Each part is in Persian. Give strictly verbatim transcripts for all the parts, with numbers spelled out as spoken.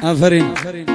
آفرین.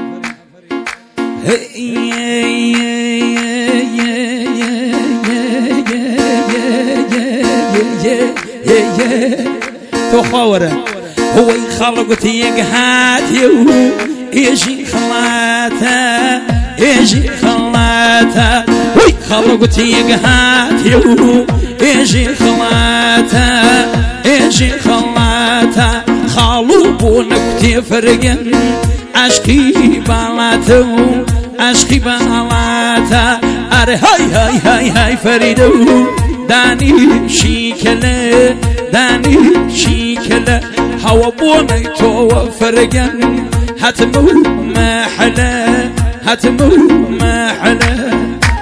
تو خواره هو يخلق تيجهات يو يجي خلاته يجي خلاته وي خلق تيجهات يو يجي خلاته يجي خلاته خالو بونك تفرقن عشقي بالاتو عشقي بالاته اره هاي هاي هاي هاي فريدو داني شيكله داني شيكله هوا بوني تو فرقن هتمو محله هتمو محله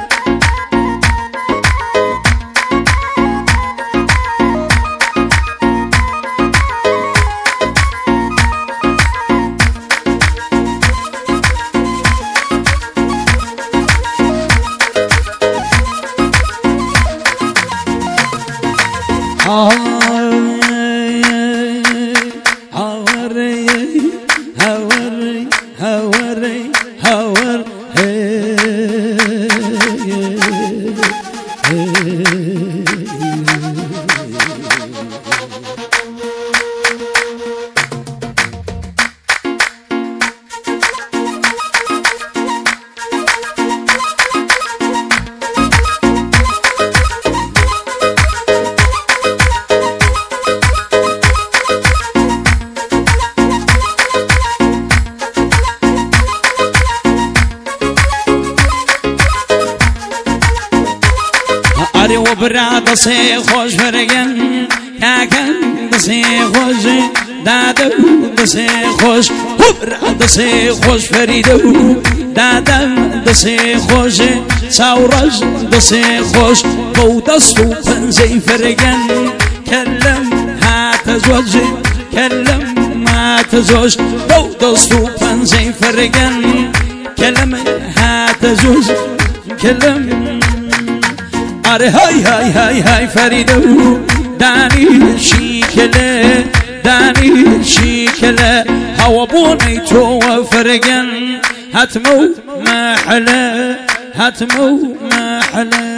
وبراد سي خوش فرقن كاكن دسي خوش دادو دسي خوش وبراد سي خوش فريدو دادو دسي خوش ساورج دسي خوش بو دستو بنزي فرقن كلم هات زوج كلم هات زوج بو دستو بنزي فرقن كلم هات زوج كلم اره هاي هاي هاي هاي فريدو داني شيكله داني شيكله هوا بوني تو فرقن هتمو محله هتمو محله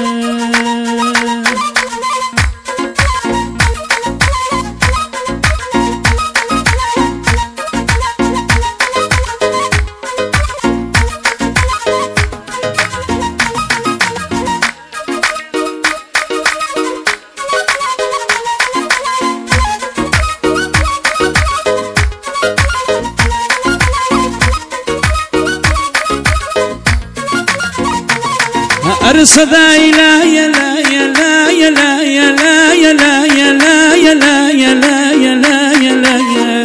أرصدا إلا يلا يلا يلا يلا يلا يلا يلا يلا يلا يلا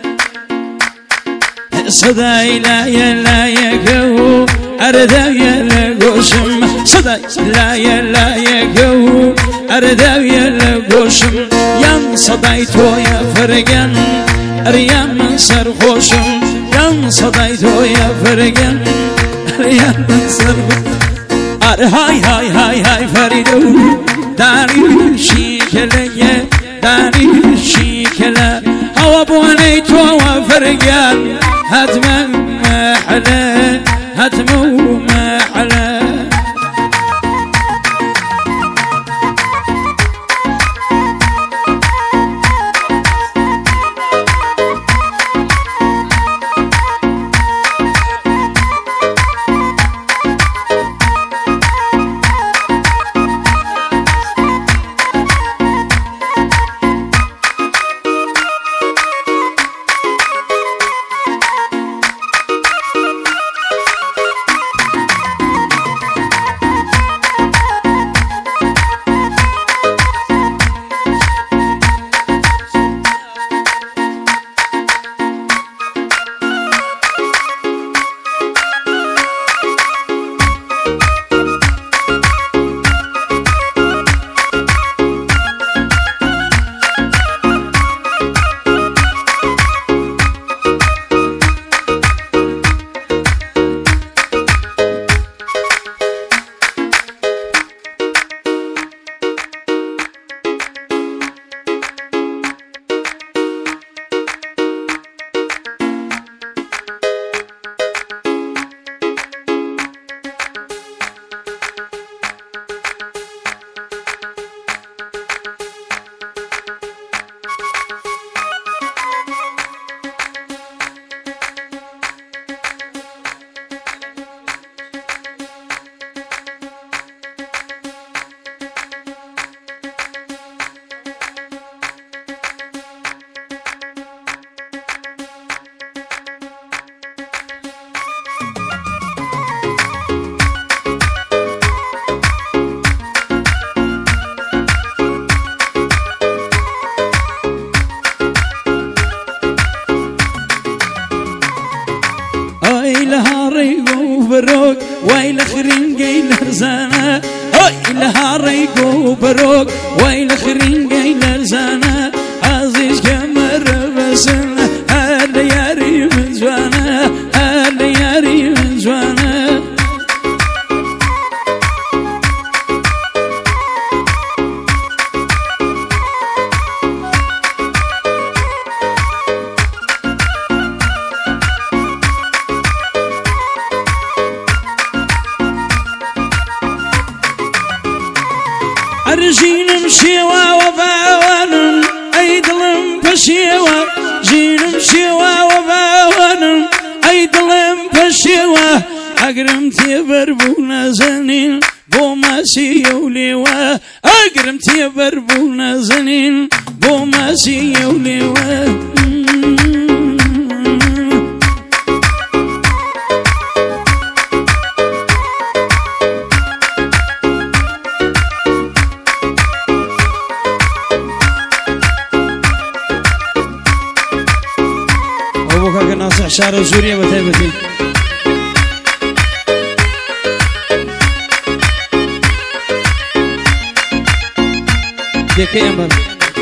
أرصدا إلا يلا يجو أردا يلا جوشم صدا لا يلا يجو أردا يلا جوشم يم صدايتو يا فرقان أريام سرخوشم يم صدايتو يا فرقان أريام سرخوشم هاي هاي هاي هاي فريدو داني شيكله داني شيكله هوا بوني تو فرقان هتمو محله هتمو محله ويل خرنجي لرزانا هاي لها ريقو بروك ويل خرنجي لرزانا عزيز كمر بسنا هل ياري من زوانا هل ياري من زوانا أرجين مشيوا وباوانم أيدلم بشيوا جين مشيوا وباوانم أيدلم بشيوا أقرم تيبربونا زنين بوما سيوليوا أقرم تيبربونا زنين بوما سيوليوا أبوك ناصح شارع سوريا وتابتي ديكي أمر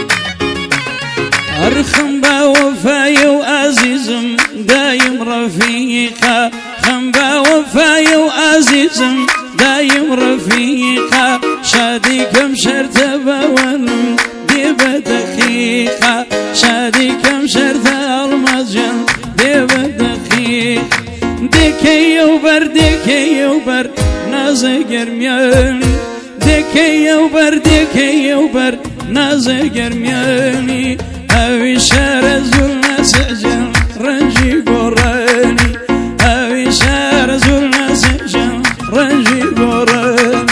أرخم بوفاي وعزيزم دايم رفيقا خم بوفاي وعزيزم دايم رفيقا شادي كم شرت بوانم ديبا دقيقة شادي كم شرت المزجن ديبا دقيقة ديكي يوبر ديكي يوبر نازقر مياني ديكي يوبر ديكي يوبر نازقر مياني أوي شار زولنا سجن رنجي قراني أوي شار زولنا سجن رنجي قراني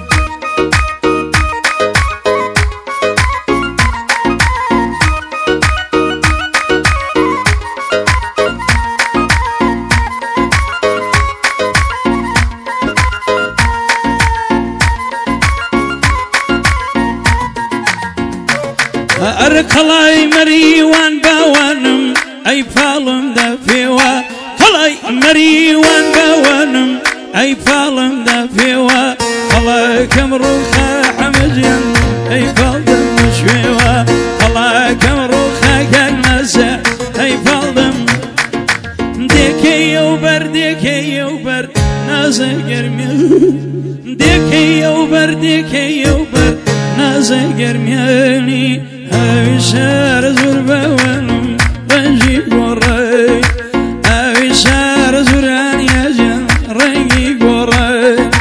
أركلاي مريوان باوانم أي فالم دافيوا كلاي مريوان باوانم أي فالم دافيوا كلاي كمروخا حمجن أي فالدم مشويوا كلاي كمروخا كنسا أي فالدم ديكي يوبر ديكي يوبر نازقر مياني ديكي يوبر ديكي يوبر نازقر مياني أوي شار زور بوانم رنجي قراي أوي شار زوران يجن رنجي قراي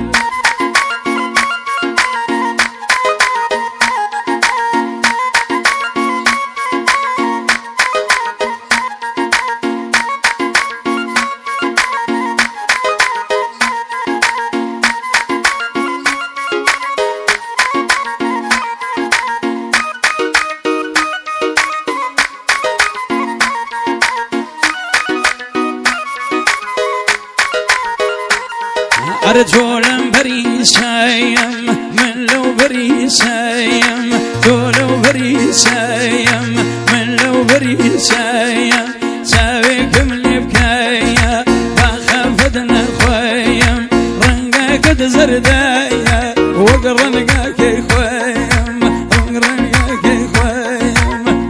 أرجولم بريسايم من لو بريسايم تولو بريسايم من لو بريسايم ساويكم اللي بكايا بخافدنا خويم رنقاك زردايا وقرنقاك خويم وقرنقاك خويم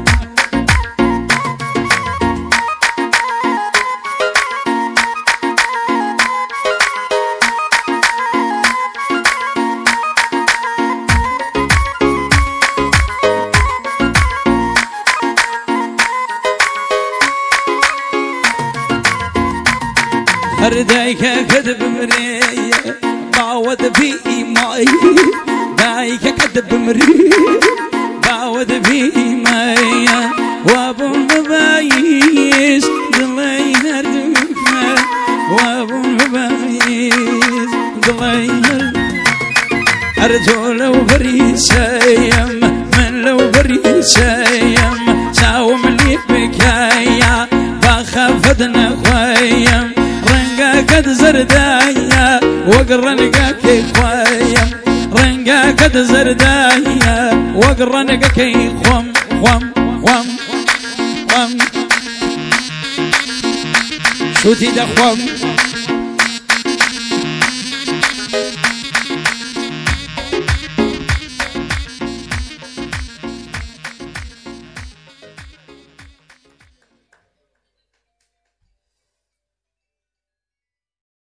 هردايك كذب مرية بعوض في ماي دايك كذب مرية بعوض في ماي وابن ببايس ضلي نردوكنا وابن ببايس ضلي نردوكنا أرجو لو بريسايم من لو بريسايم ساوم اللي بكايا بخافدنا خويم رنقاك زردايا وقرنقاك خويم رنقاك زردايا وقرنقاك خوم خوم خوم خوم شو تي دا خوم